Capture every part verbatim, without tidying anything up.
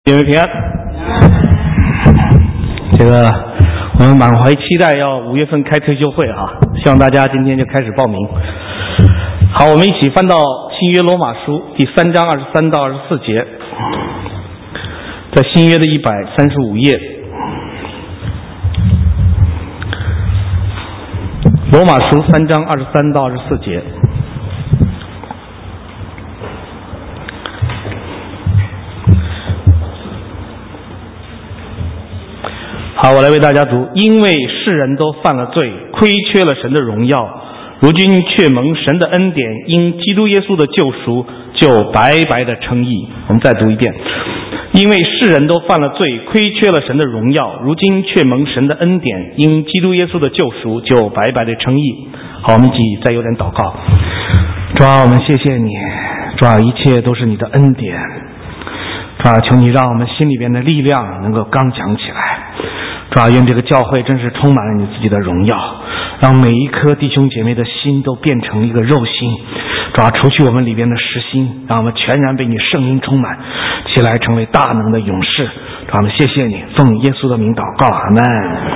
各位平安。这个我们满怀期待要五月份开退休会啊，希望大家今天就开始报名。好，我们一起翻到新约罗马书第三章二十三到二十四节，在新约的一百三十五页。罗马书三章二十三到二十四节。好，我来为大家读。因为世人都犯了罪，亏缺了神的荣耀，如今却蒙神的恩典，因基督耶稣的救赎，就白白的称义。我们再读一遍。因为世人都犯了罪，亏缺了神的荣耀，如今却蒙神的恩典，因基督耶稣的救赎，就白白的称义。好，我们一起再有点祷告。主啊，我们谢谢你，主啊，一切都是你的恩典。主啊，求你让我们心里边的力量能够刚强起来。主啊，愿这个教会真是充满了你自己的荣耀，让每一颗弟兄姐妹的心都变成一个肉心。主啊，除去我们里边的实心，让我们全然被你圣灵充满起来，成为大能的勇士。主啊，我们谢谢你，奉耶稣的名祷告，阿门。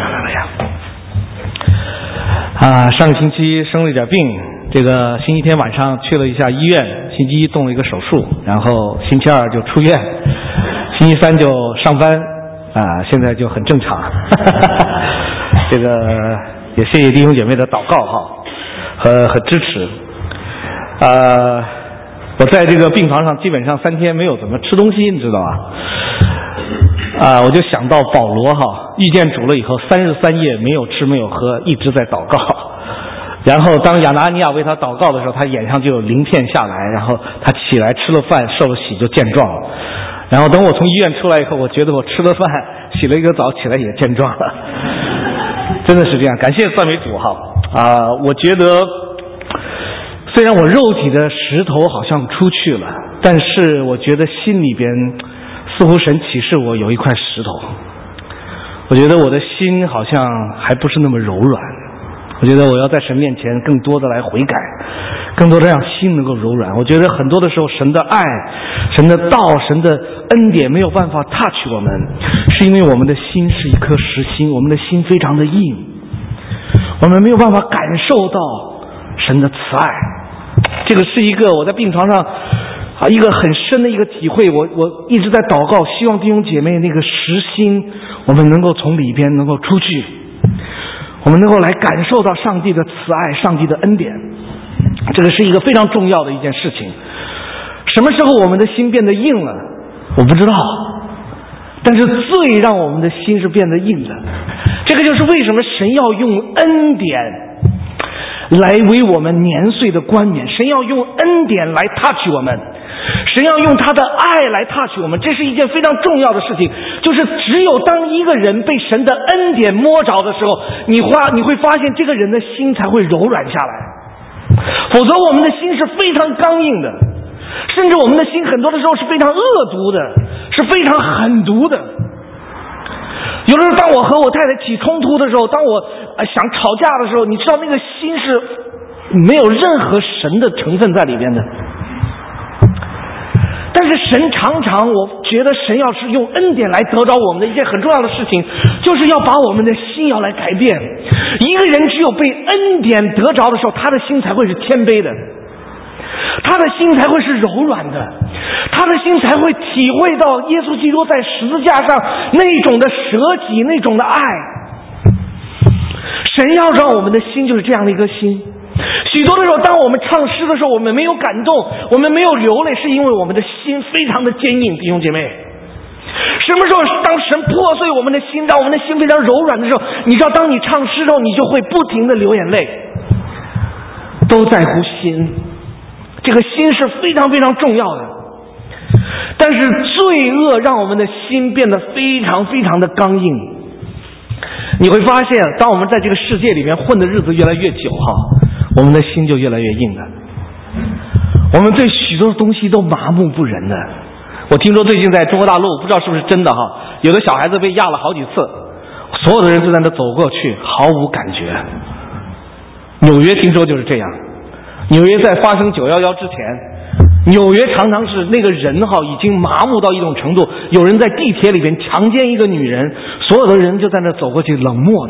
啊，上个星期生了一点病，这个星期天晚上去了一下医院，星期一动了一个手术，然后星期二就出院，星期三就上班。啊，现在就很正常。这个也谢谢弟兄姐妹的祷告哈，和和支持。呃，我在这个病床上基本上三天没有怎么吃东西，你知道吧？啊，我就想到保罗哈，遇见主了以后，三日三夜没有吃没有喝，一直在祷告。然后当亚拿尼亚为他祷告的时候，他眼上就有鳞片下来，然后他起来吃了饭，受了洗就健壮了。然后等我从医院出来以后，我觉得我吃了饭，洗了一个澡，起来也健壮了，真的是这样。感谢赞美主哈啊！我觉得虽然我肉体的石头好像出去了，但是我觉得心里边似乎神启示我有一块石头，我觉得我的心好像还不是那么柔软。我觉得我要在神面前更多的来悔改，更多的让心能够柔软。我觉得很多的时候神的爱，神的道，神的恩典没有办法 touch 我们，是因为我们的心是一颗实心，我们的心非常的硬，我们没有办法感受到神的慈爱。这个是一个我在病床上啊一个很深的一个体会。我我一直在祷告，希望弟兄姐妹那个实心我们能够从里边能够出去，我们能够来感受到上帝的慈爱，上帝的恩典。这个是一个非常重要的一件事情。什么时候我们的心变得硬了，我不知道，但是罪让我们的心是变得硬的。这个就是为什么神要用恩典来为我们年岁的冠冕，神要用恩典来 touch 我们，神要用他的爱来 touch 我们。这是一件非常重要的事情，就是只有当一个人被神的恩典摸着的时候，你花你会发现这个人的心才会柔软下来。否则我们的心是非常刚硬的，甚至我们的心很多的时候是非常恶毒的，是非常狠毒的。有的时候当我和我太太起冲突的时候，当我想吵架的时候，你知道那个心是没有任何神的成分在里边的。但是神常常，我觉得神要是用恩典来得着我们的一件很重要的事情，就是要把我们的心要来改变。一个人只有被恩典得着的时候，他的心才会是谦卑的，他的心才会是柔软的，他的心才会体会到耶稣基督在十字架上那种的舍己，那种的爱。神要让我们的心就是这样的一颗心。许多的时候当我们唱诗的时候，我们没有感动，我们没有流泪，是因为我们的心非常的坚硬。弟兄姐妹，什么时候当神破碎我们的心，让我们的心非常柔软的时候，你知道当你唱诗的时候，你就会不停的流眼泪。都在乎心，这个心是非常非常重要的。但是罪恶让我们的心变得非常非常的刚硬。你会发现当我们在这个世界里面混的日子越来越久哈，我们的心就越来越硬了。我们对许多东西都麻木不仁的。我听说最近在中国大陆，不知道是不是真的哈，有的小孩子被压了好几次，所有的人都在那走过去，毫无感觉。纽约听说就是这样，纽约在发生九一一之前， 纽约常常是那个人哈已经麻木到一种程度，有人在地铁里边强奸一个女人，所有的人就在那走过去冷漠的。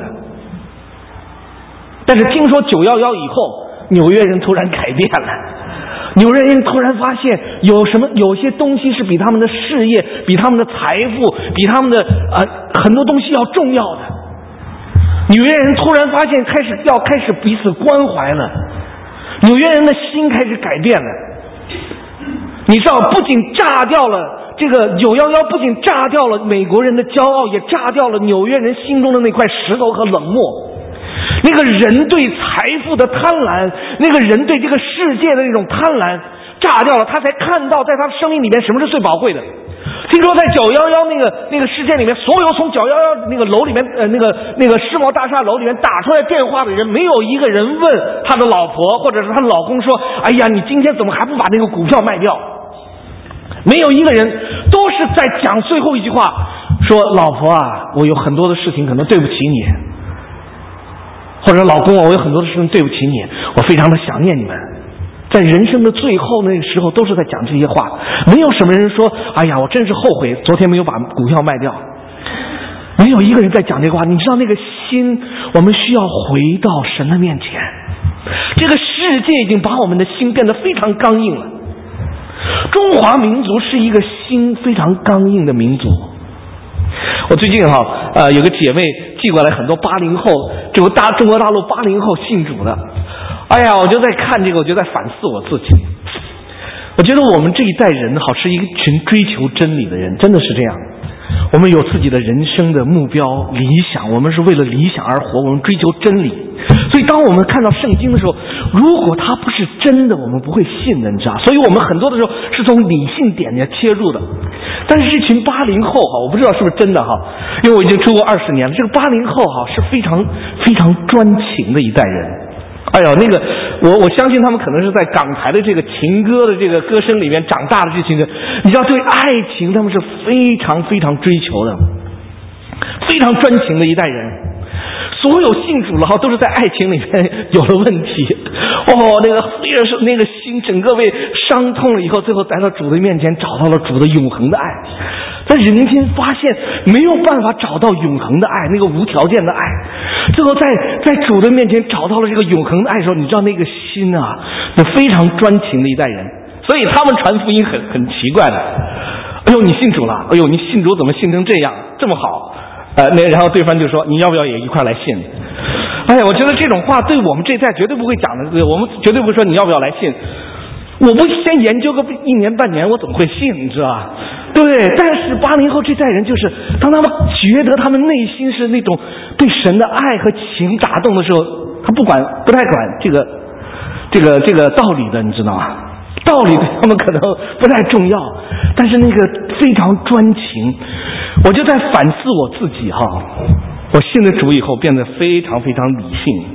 但是听说九一一以后，纽约人突然改变了，纽约人突然发现有什么有些东西是比他们的事业、比他们的财富、比他们的呃很多东西要重要的。纽约人突然发现开始要开始彼此关怀了，纽约人的心开始改变了。你知道，不仅炸掉了这个九一一，不仅炸掉了美国人的骄傲，也炸掉了纽约人心中的那块石头和冷漠。那个人对财富的贪婪，那个人对这个世界的那种贪婪炸掉了，他才看到在他生命里面什么是最宝贵的。听说在九一一那个那个事件里面，所有从九一一那个楼里面呃那个那个世贸大厦楼里面打出来电话的人，没有一个人问他的老婆或者是他的老公说：“哎呀，你今天怎么还不把那个股票卖掉？”没有一个人，都是在讲最后一句话，说：“老婆啊，我有很多的事情可能对不起你。”或者老公，我有很多的事情对不起你，我非常的想念你们。在人生的最后那个时候，都是在讲这些话。没有什么人说：“哎呀，我真是后悔昨天没有把股票卖掉。”没有一个人在讲这个话。你知道那个心，我们需要回到神的面前。这个世界已经把我们的心变得非常刚硬了。中华民族是一个心非常刚硬的民族。我最近哈呃有个姐妹寄过来很多八零后，这个大中国大陆八零后信主的。哎呀，我就在看这个，我就在反思我自己。我觉得我们这一代人好是一群追求真理的人，真的是这样。我们有自己的人生的目标理想，我们是为了理想而活，我们追求真理。所以当我们看到圣经的时候，如果它不是真的，我们不会信的，你知道。所以我们很多的时候是从理性点来切入的。但是这群八零后哈，我不知道是不是真的哈，因为我已经出国二十年了。这个八零后哈是非常非常专情的一代人。哎呦，那个我我相信他们可能是在港台的这个情歌的这个歌声里面长大的这群人。你知道，对爱情他们是非常非常追求的，非常专情的一代人。所有信主了都是在爱情里面有了问题。哦，那个非常是那个心整个被伤痛了以后，最后来到主的面前，找到了主的永恒的爱。在人间发现没有办法找到永恒的爱，那个无条件的爱。最后在在主的面前找到了这个永恒的爱的时候，你知道那个心啊，那非常专情的一代人。所以他们传福音很很奇怪的。哎呦，你信主了？哎呦，你信主怎么信成这样，这么好？呃，那然后对方就说：“你要不要也一块来信？”哎呀，我觉得这种话对我们这一代绝对不会讲的，我们绝对不会说你要不要来信。我不先研究个一年半年，我怎么会信？你知道吧？对，但是八零后这代人就是，当他们觉得他们内心是那种被神的爱和情打动的时候，他不管不太管这个这个这个道理的，你知道吗？道理对他们可能不太重要，但是那个非常专情。我就在反思我自己哈，我信了主以后变得非常非常理性。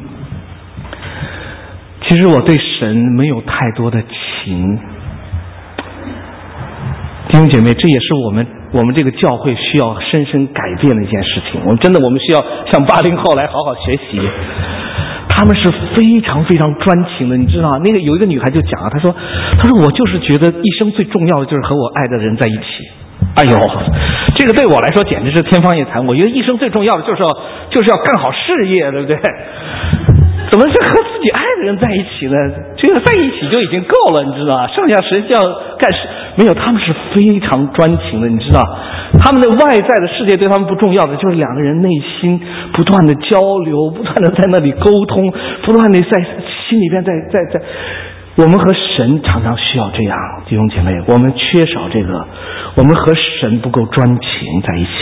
其实我对神没有太多的情。弟兄姐妹，这也是我们我们这个教会需要深深改变的一件事情。我们真的我们需要向八零后来好好学习。他们是非常非常专情的，你知道那个有一个女孩就讲啊，她说她说我就是觉得一生最重要的就是和我爱的人在一起。哎呦，这个对我来说简直是天方夜谭。我觉得一生最重要的就是要就是要干好事业，对不对？怎么是和自己爱的人在一起呢？这个在一起就已经够了，你知道吧？剩下实际上干事没有，他们是非常专情的，你知道。他们的外在的世界对他们不重要的，就是两个人内心不断的交流，不断的在那里沟通，不断的在心里边在在在。我们和神常常需要这样，弟兄姐妹，我们缺少这个，我们和神不够专情在一起。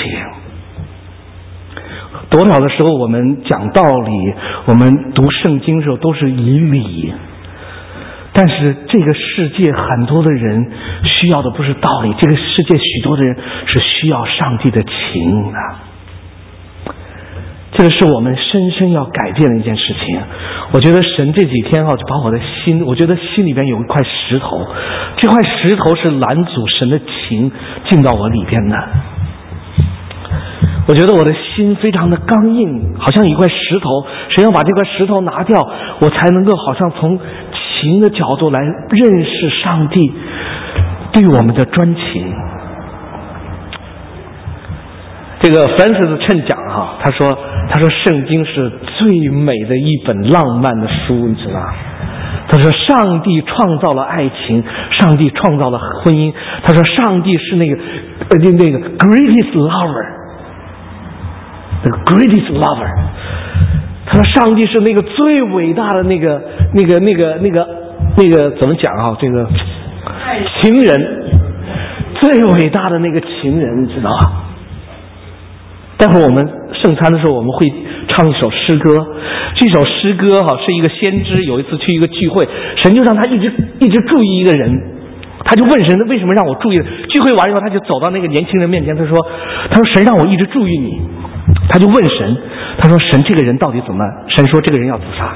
多少的时候我们讲道理，我们读圣经的时候都是以理，但是这个世界很多的人需要的不是道理，这个世界许多的人是需要上帝的情的。这个是我们深深要改变的一件事情。我觉得神这几天啊，就把我的心，我觉得心里边有一块石头，这块石头是拦阻神的情进到我里边的。我觉得我的心非常的刚硬，好像一块石头，神要把这块石头拿掉，我才能够好像从情的角度来认识上帝对我们的专情。这个 Francis Chan 讲哈，他说他说圣经是最美的一本浪漫的书，你知道吗？他说上帝创造了爱情，上帝创造了婚姻。他说上帝是那个呃那个 greatest lover， 那个 greatest lover。他说上帝是那个最伟大的那个那个那个那个那个怎么讲啊？这个情人，最伟大的那个情人，你知道吗？待会儿我们圣餐的时候，我们会唱一首诗歌。这首诗歌哈是一个先知，有一次去一个聚会，神就让他一直一直注意一个人，他就问神为什么让我注意。聚会完以后，他就走到那个年轻人面前，他说：“他说神让我一直注意你。”他就问神，他说：“神这个人到底怎么？”神说：“这个人要自杀。”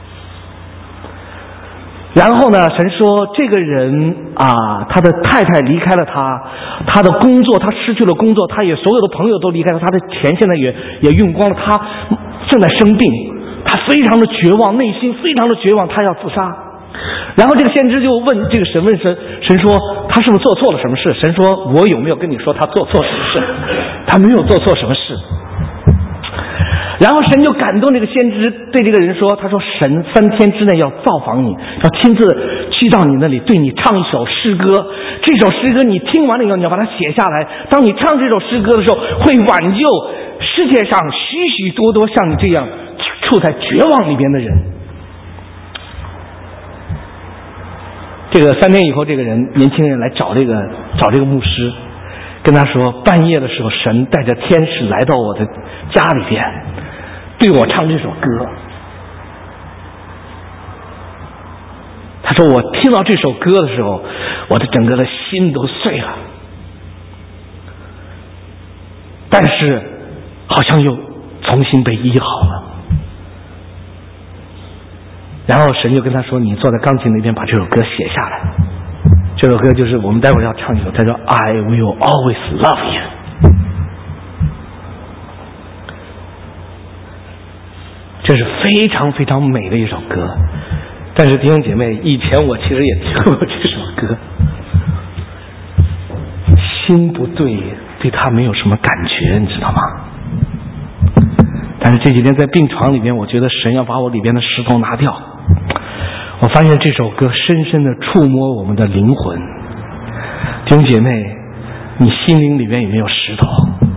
然后呢，神说这个人啊，他的太太离开了他，他的工作他失去了工作，他也所有的朋友都离开了，他的钱现在也也用光了，他正在生病，他非常的绝望，内心非常的绝望，他要自杀。然后这个先知就问这个神问神，神说他是不是做错了什么事？神说我有没有跟你说他做错什么事？他没有做错什么事。然后神就感动这个先知，对这个人说，他说神三天之内要造访你，要亲自去到你那里，对你唱一首诗歌。这首诗歌你听完了以后，你要把它写下来。当你唱这首诗歌的时候，会挽救世界上许许多多像你这样处在绝望里边的人。这个三天以后，这个人年轻人来找这个找这个牧师，跟他说，半夜的时候，神带着天使来到我的家里边，对我唱这首歌。他说我听到这首歌的时候，我的整个的心都碎了，但是好像又重新被医好了。然后神就跟他说，你坐在钢琴那边把这首歌写下来。这首歌就是我们待会儿要唱一首，他说 I will always love you。 这是非常非常美的一首歌。但是弟兄姐妹，以前我其实也听过这首歌，心不对，对他没有什么感觉，你知道吗？但是这几天在病床里边，我觉得神要把我里边的石头拿掉。我发现这首歌深深的触摸我们的灵魂。弟兄姐妹，你心灵里边有没有石头？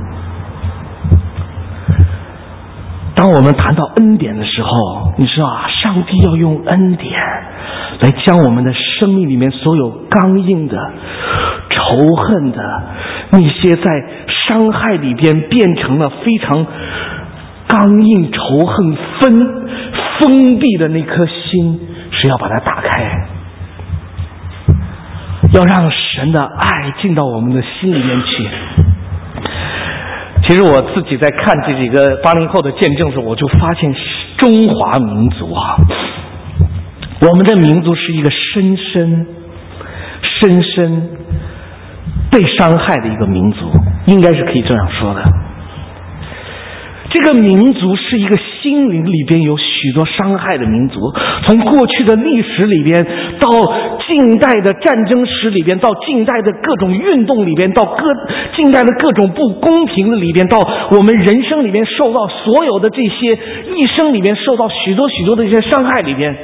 当我们谈到恩典的时候，你知道啊，上帝要用恩典来将我们的生命里面所有刚硬的、仇恨的那些在伤害里边变成了非常刚硬、仇恨分封闭的那颗心，是要把它打开，要让神的爱进到我们的心里面去。其实我自己在看这几个八零后的见证的时候，我就发现中华民族啊，我们的民族是一个深深深深被伤害的一个民族，应该是可以这样说的。这个民族是一个心灵里边有许多伤害的民族，从过去的历史里边，到近代的战争史里边，到近代的各种运动里边，到各近代的各种不公平的里边，到我们人生里边受到所有的这些一生里边受到许多许多的这些伤害里边，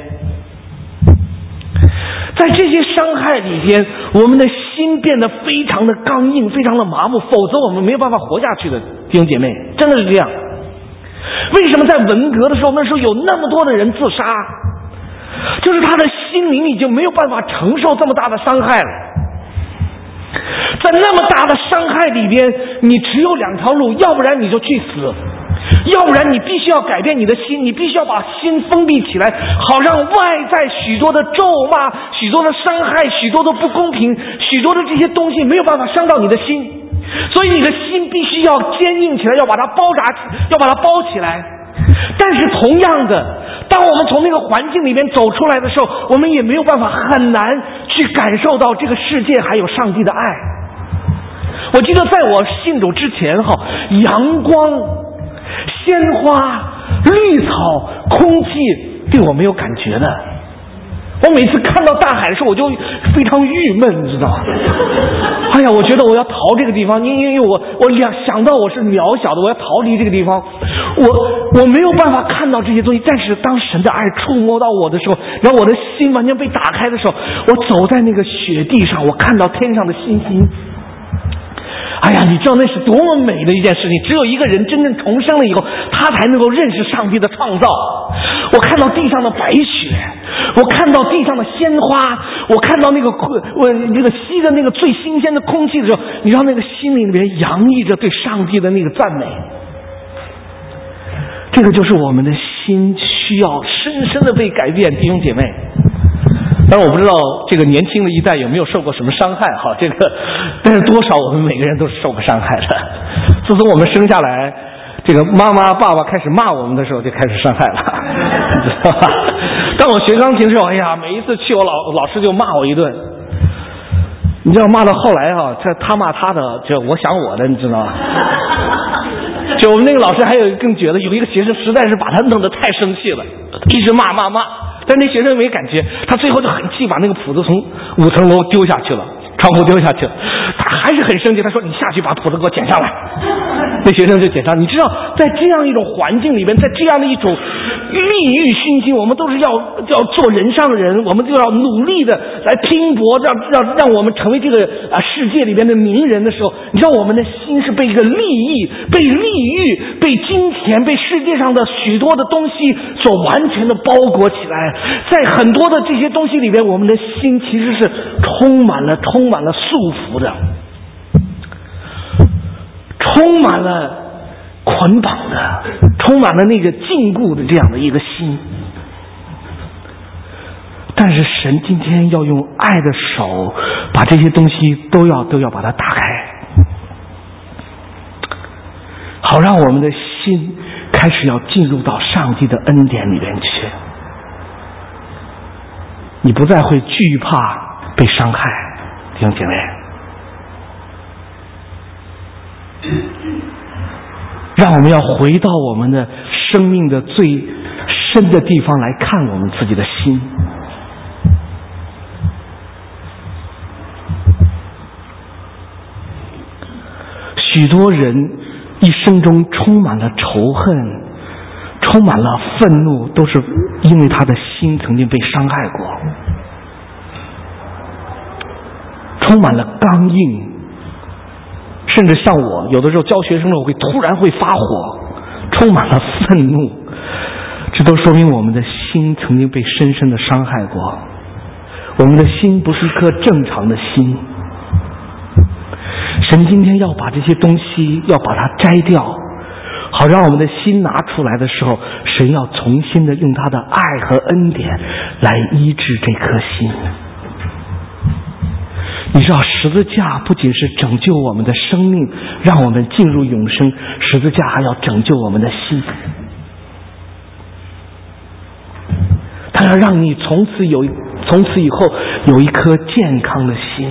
在这些伤害里边，我们的心变得非常的刚硬，非常的麻木，否则我们没有办法活下去的。弟兄姐妹，真的是这样。为什么在文革的时候，那时候有那么多的人自杀？就是他的心灵已经没有办法承受这么大的伤害了。在那么大的伤害里边，你只有两条路，要不然你就去死，要不然你必须要改变你的心，你必须要把心封闭起来，好让外在许多的咒骂、许多的伤害、许多的不公平、许多的这些东西没有办法伤到你的心。所以你的心必须要坚硬起来，要把它包扎，要把它包起来。但是同样的，当我们从那个环境里面走出来的时候，我们也没有办法，很难去感受到这个世界还有上帝的爱。我记得在我信主之前哈，阳光、鲜花、绿草、空气对我没有感觉的。 我每次看到大海的时候，我就非常郁闷，你知道吗？哎呀，我觉得我要逃这个地方，因因为我我想想到我是渺小的，我要逃离这个地方，我我没有办法看到这些东西。但是当神的爱触摸到我的时候，然后我的心完全被打开的时候，我走在那个雪地上，我看到天上的星星。哎呀，你知道那是多么美的一件事情！只有一个人真正重生了以后，他才能够认识上帝的创造。我看到地上的白雪，我看到地上的鲜花，我看到那个我那个吸的那个最新鲜的空气的时候，你知道那个心里面洋溢着对上帝的那个赞美。这个就是我们的心需要深深的被改变，弟兄姐妹。当然我不知道这个年轻的一代有没有受过什么伤害哈，这个但是多少我们每个人都是受过伤害的。自从我们生下来，这个妈妈爸爸开始骂我们的时候就开始伤害了，你知道吧？当我学钢琴的时候，哎呀，每一次去我老老师就骂我一顿，你知道骂到后来哈，这他骂他的，这我想我的，你知道吗？就我们那个老师还有更觉得有一个学生实在是把他弄得太生气了，一直骂骂骂。但那学生没感觉，他最后就很气，把那个谱子从五层楼丢下去了，窗户丢下去了。他还是很生气，他说：“你下去把谱子给我捡上来。”那学生就捡上。你知道，在这样一种环境里面，在这样的一种利欲熏心，我们都是要要做人上人，我们就要努力的来拼搏，让让让我们成为这个啊世界里面的名人的时候，你知道我们的心是被一个利益、被利欲、被金钱、被世界上的许多的东西所完全的包裹起来。在很多的这些东西里面，我们的心其实是充满了充满了束缚的，充满了捆绑的，充满了那个禁锢的这样的一个心。但是神今天要用爱的手把这些东西都要都要把它打开，好让我们的心开始要进入到上帝的恩典里面去。你不再会惧怕被伤害，弟兄姐妹，让我们要回到我们的生命的最深的地方来看我们自己的心。许多人一生中充满了仇恨，充满了愤怒，都是因为他的心曾经被伤害过，充满了刚硬，甚至像我有的时候教学生的，我会突然会发火，充满了愤怒，这都说明我们的心曾经被深深的伤害过。我们的心不是一颗正常的心，神今天要把这些东西要把它摘掉，好让我们的心拿出来的时候，神要重新的用他的爱和恩典来医治这颗心。你知道十字架不仅是拯救我们的生命，让我们进入永生，十字架还要拯救我们的心。他要让你从此有从此以后有一颗健康的心。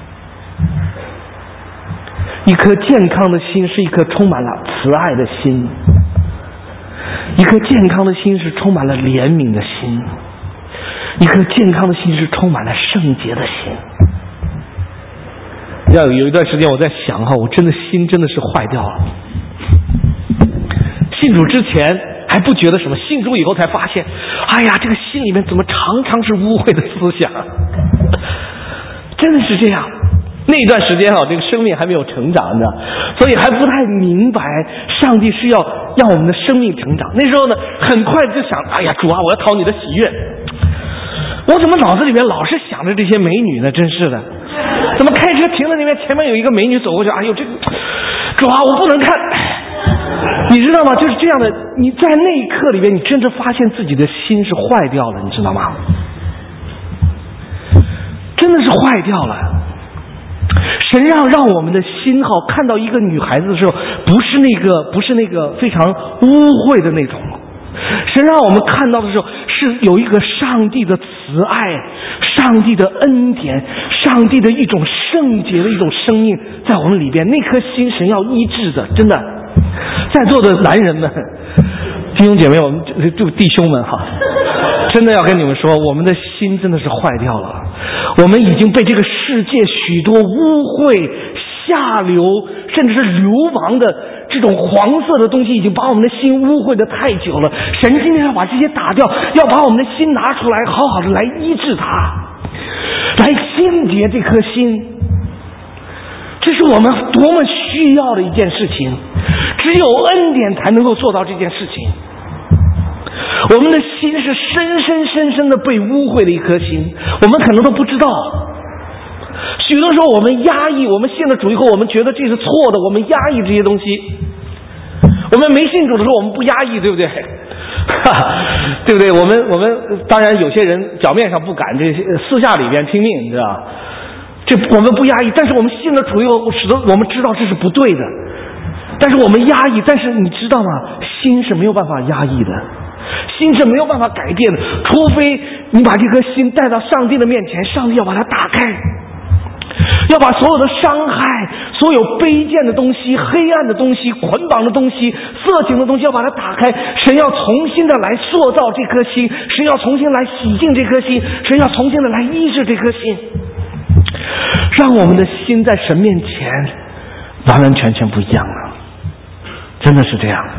一颗健康的心是一颗充满了慈爱的心，一颗健康的心是充满了怜悯的心，一颗健康的心是充满了圣洁的心。要有一段时间我在想哈，我真的心真的是坏掉了。信主之前还不觉得什么，信主以后才发现，哎呀，这个心里面怎么常常是污秽的思想，真的是这样。那段时间啊，这个生命还没有成长，你知道，所以还不太明白上帝是要让我们的生命成长。那时候呢，很快就想，哎呀，主啊，我要讨你的喜悦。我怎么脑子里面老是想着这些美女呢？真是的，怎么开车停在那边，前面有一个美女走过去，哎呦，这主啊，我不能看。你知道吗？就是这样的，你在那一刻里面，你真的发现自己的心是坏掉了，你知道吗？真的是坏掉了。神让让我们的心好看到一个女孩子的时候，不是那个不是那个非常污秽的那种，神让我们看到的时候是有一个上帝的慈爱，上帝的恩典，上帝的一种圣洁的一种生命在我们里边。那颗心神要医治的，真的。在座的男人们、弟兄姐妹，我们就弟兄们哈， 真的要跟你们说，我们的心真的是坏掉了，我们已经被这个世界许多污秽、下流甚至是流氓的这种黄色的东西已经把我们的心污秽的太久了。神今天要把这些打掉，要把我们的心拿出来，好好的来医治它，来清洁这颗心。这是我们多么需要的一件事情，只有恩典才能够做到这件事情。我们的心是深深深深的被污秽的一颗心，我们可能都不知道。许多时候我们压抑，我们信了主以后，我们觉得这是错的，我们压抑这些东西。我们没信主的时候我们不压抑，对不对？对不对？我们我们当然有些人表面上不敢，这些私下里边拼命，你知道，这我们不压抑，但是我们信了主以后，使得我们知道这是不对的。但是我们压抑，但是你知道吗？心是没有办法压抑的，心是没有办法改变的，除非你把这颗心带到上帝的面前，上帝要把它打开，要把所有的伤害、所有卑贱的东西、黑暗的东西、捆绑的东西、色情的东西，要把它打开。神要重新的来塑造这颗心，神要重新来洗净这颗心，神要重新的来医治这颗心，让我们的心在神面前完完全全不一样了。真的是这样，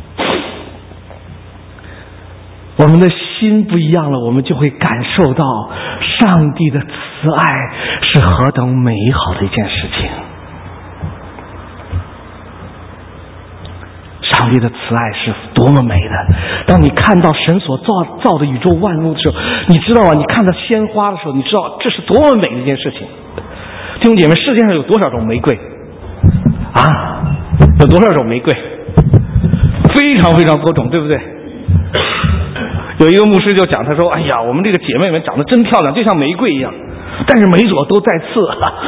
我们的心不一样了，我们就会感受到上帝的慈爱是何等美好的一件事情。上帝的慈爱是多么美的！当你看到神所造造的宇宙万物的时候，你知道吗？你看到鲜花的时候，你知道这是多么美的一件事情。弟兄姐妹，世界上有多少种玫瑰啊？有多少种玫瑰？非常非常多种，对不对？有一个牧师就讲，他说：“哎呀，我们这个姐妹们长得真漂亮，就像玫瑰一样，但是每朵都带刺。”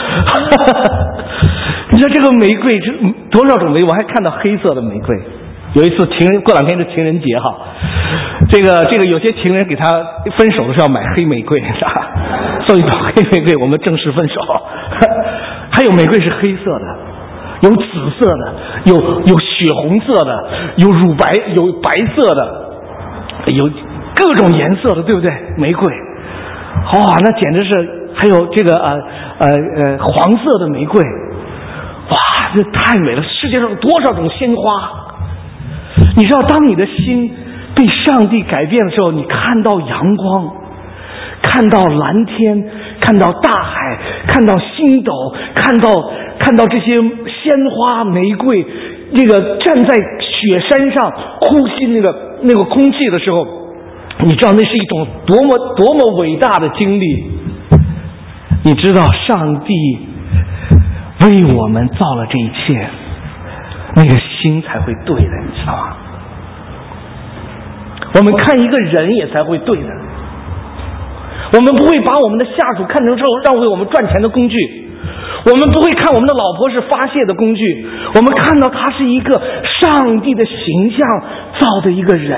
你说这个玫瑰这多少种玫瑰？我还看到黑色的玫瑰。有一次情人，过两天是情人节哈，这个这个有些情人给他分手的时候要买黑玫瑰，送一朵黑玫瑰，我们正式分手。还有玫瑰是黑色的，有紫色的，有有血红色的，有乳白，有白色的，有各种颜色的，对不对？玫瑰，哇、哦，那简直是。还有这个呃呃呃黄色的玫瑰，哇，这太美了！世界上有多少种鲜花？你知道，当你的心被上帝改变的时候，你看到阳光，看到蓝天，看到大海，看到星斗，看到看到这些鲜花玫瑰，这个站在雪山上呼吸那个那个空气的时候，你知道那是一种多么多么伟大的经历。你知道上帝为我们造了这一切，那个心才会对的，你知道吗？我们看一个人也才会对的，我们不会把我们的下属看成是让为我们赚钱的工具，我们不会看我们的老婆是发泄的工具，我们看到他是一个上帝的形象造的一个人。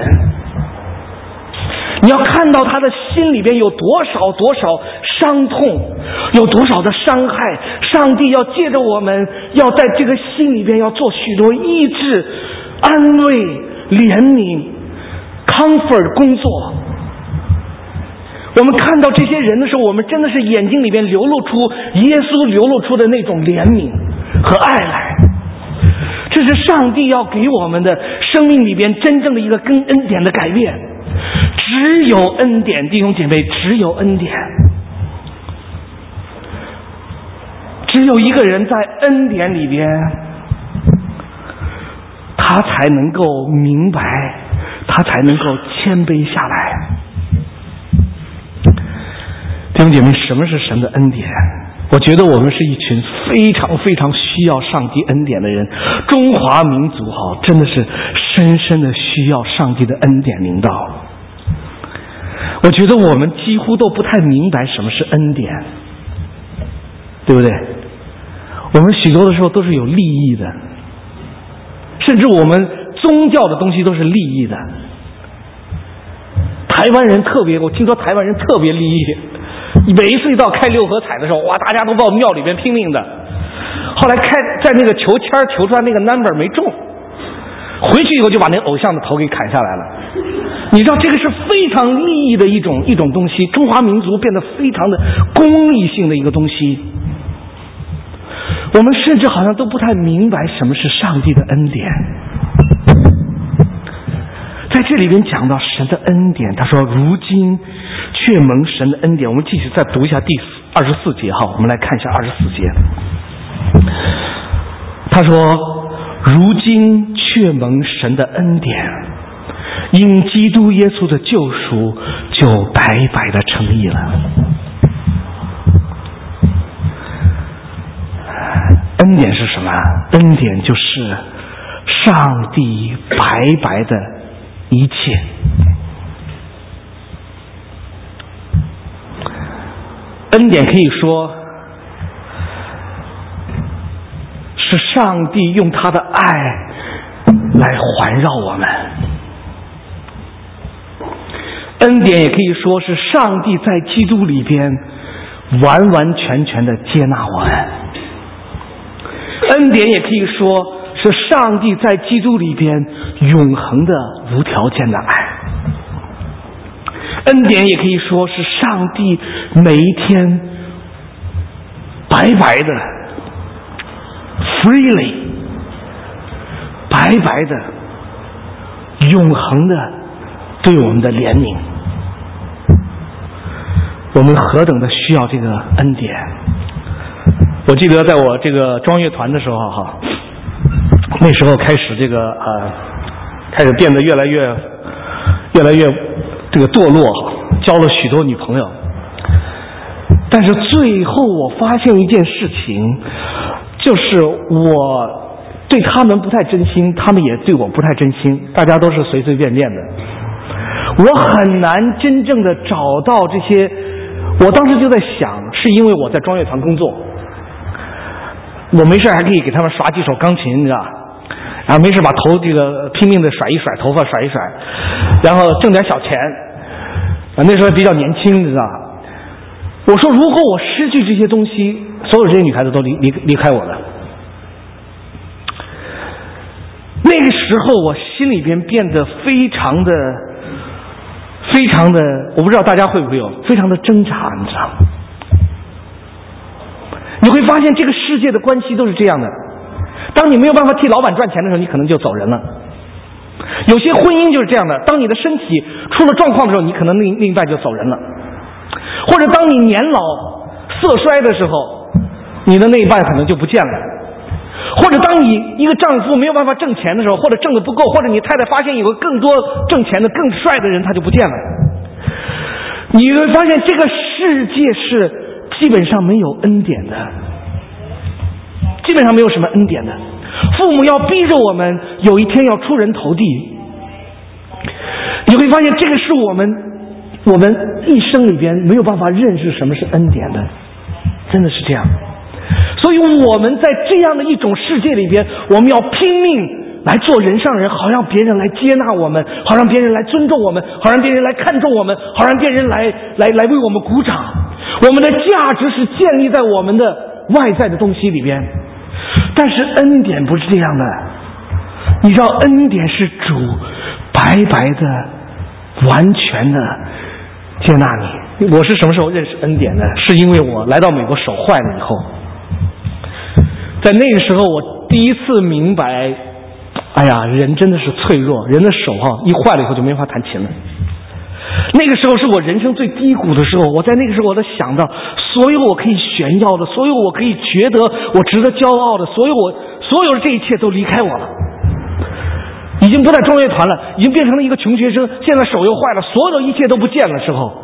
你要看到他的心里边有多少多少伤痛，有多少的伤害，上帝要借着我们，要在这个心里边要做许多医治、安慰、怜悯、comfort 工作。我们看到这些人的时候，我们真的是眼睛里边流露出耶稣流露出的那种怜悯和爱来。这是上帝要给我们的生命里边真正的一个跟恩典的改变。只有恩典，弟兄姐妹，只有恩典。只有一个人在恩典里边，他才能够明白，他才能够谦卑下来。弟兄姐妹，什么是神的恩典？我觉得我们是一群非常非常需要上帝恩典的人。中华民族哈，真的是深深的需要上帝的恩典临到。我觉得我们几乎都不太明白什么是恩典，对不对？我们许多的时候都是有利益的，甚至我们宗教的东西都是利益的。台湾人特别，我听说台湾人特别利益，每一次一到开六合彩的时候，哇，大家都到庙里边拼命的。后来开在那个求签求出来那个 number 没中， 回去以后就把那个偶像的头给砍下来了。你知道这个是非常利益的一种一种东西，中华民族变得非常的功利性的一个东西。我们甚至好像都不太明白什么是上帝的恩典。在这里边讲到神的恩典，他说如今却蒙神的恩典。我们继续再读一下第二十四节哈，我们来看一下二十四节。他说如今却蒙神的恩典，因基督耶稣的救赎就白白的成义了。恩典是什么？恩典就是上帝白白的一切。恩典可以说是上帝用他的爱来环绕我们，恩典也可以说是上帝在基督里边完完全全的接纳我们，恩典也可以说是上帝在基督里边永恒的无条件的爱，恩典也可以说是上帝每一天白白的 freely 白白的永恒的对我们的怜悯。我们何等的需要这个恩典。我记得在我这个装乐团的时候哈，那时候开始这个呃，开始变得越来越越来越这个堕落，交了许多女朋友。但是最后我发现一件事情，就是我对他们不太真心，他们也对我不太真心，大家都是随随便便的。我很难真正的找到这些。我当时就在想，是因为我在装乐团工作，我没事还可以给他们耍几首钢琴，你知道，然后没事把头这个拼命的甩一甩，头发甩一甩，然后挣点小钱。啊，那时候比较年轻，你知道。我说，如果我失去这些东西，所有这些女孩子都离离离开我了。那个时候，我心里边变得非常的。非常的，我不知道大家会不会有非常的挣扎，你知道吗？你会发现这个世界的关系都是这样的，当你没有办法替老板赚钱的时候，你可能就走人了。有些婚姻就是这样的，当你的身体出了状况的时候，你可能另另一半就走人了。或者当你年老色衰的时候，你的那一半可能就不见了。或者当你一个丈夫没有办法挣钱的时候，或者挣得不够，或者你太太发现有个更多挣钱的更帅的人，他就不见了。你会发现这个世界是基本上没有恩典的，基本上没有什么恩典的。父母要逼着我们有一天要出人头地，你会发现这个是我们我们一生里边没有办法认识什么是恩典的，真的是这样。所以我们在这样的一种世界里边，我们要拼命来做人上人，好让别人来接纳我们，好让别人来尊重我们，好让别人来看重我们，好让别人来来来为我们鼓掌。我们的价值是建立在我们的外在的东西里边，但是恩典不是这样的。你知道，恩典是主白白的完全的接纳你。我是什么时候认识恩典的？是因为我来到美国手坏了以后，在那个时候我第一次明白，哎呀，人真的是脆弱，人的手哈一坏了以后就没法弹琴了。那个时候是我人生最低谷的时候，我在那个时候我都想到，所有我可以炫耀的，所有我可以觉得我值得骄傲的，所有我所有的这一切都离开我了，已经不在装乐团了，已经变成了一个穷学生，现在手又坏了，所有的一切都不见了时候。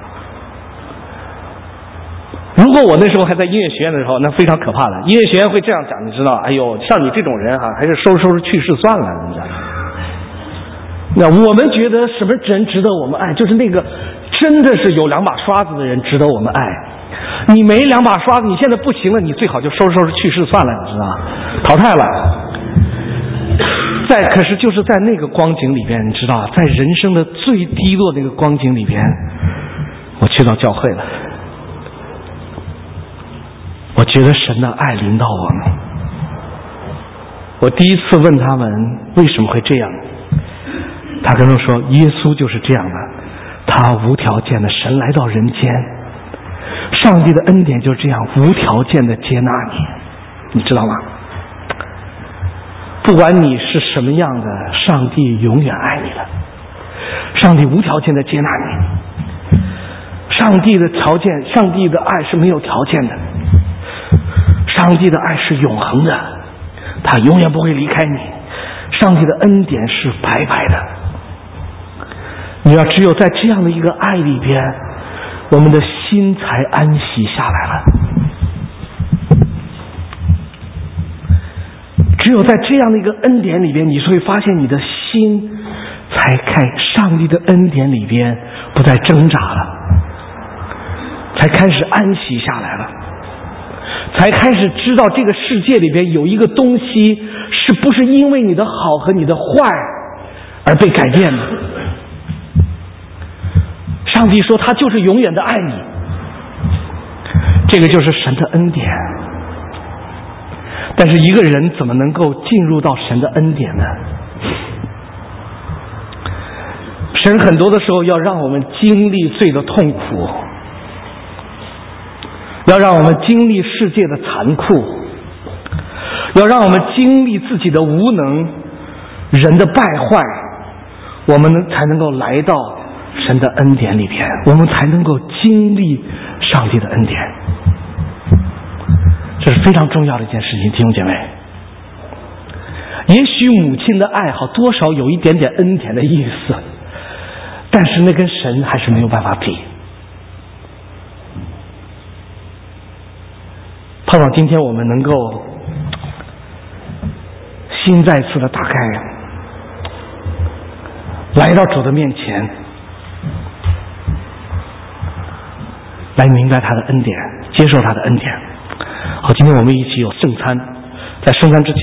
如果我那时候还在音乐学院的时候，那非常可怕的。音乐学院会这样讲，你知道，哎呦，像你这种人哈、啊，还是收拾收拾去世算了，你知道。那我们觉得什么人值得我们爱，就是那个真的是有两把刷子的人值得我们爱。你没两把刷子，你现在不行了，你最好就收拾收拾去世算了，你知道，淘汰了。在可是就是在那个光景里边，你知道，在人生的最低落那个光景里边，我去到教会了。我觉得神的爱临到我们， 我第一次问他们为什么会这样，他跟我说耶稣就是这样的，他无条件的，神来到人间，上帝的恩典就这样无条件的接纳你，你知道吗？不管你是什么样的，上帝永远爱你的，上帝无条件的接纳你，上帝的条件，上帝的爱是没有条件的，上帝的爱是永恒的，他永远不会离开你，上帝的恩典是白白的。你要只有在这样的一个爱里边，我们的心才安息下来了。只有在这样的一个恩典里边，你会发现你的心才开上帝的恩典里边不再挣扎了，才开始安息下来了，才开始知道这个世界里边有一个东西是不是因为你的好和你的坏而被改变的。上帝说他就是永远的爱你，这个就是神的恩典。但是一个人怎么能够进入到神的恩典呢？神很多的时候要让我们经历罪的痛苦，要让我们经历世界的残酷，要让我们经历自己的无能，人的败坏，我们才能够来到神的恩典里边，我们才能够经历上帝的恩典。这是非常重要的一件事情，弟兄姐妹。也许母亲的爱好多少有一点点恩典的意思，但是那跟神还是没有办法比。盼望今天我们能够心再次的打开，来到主的面前，来明白他的恩典，接受他的恩典。好，今天我们一起有圣餐，在圣餐之前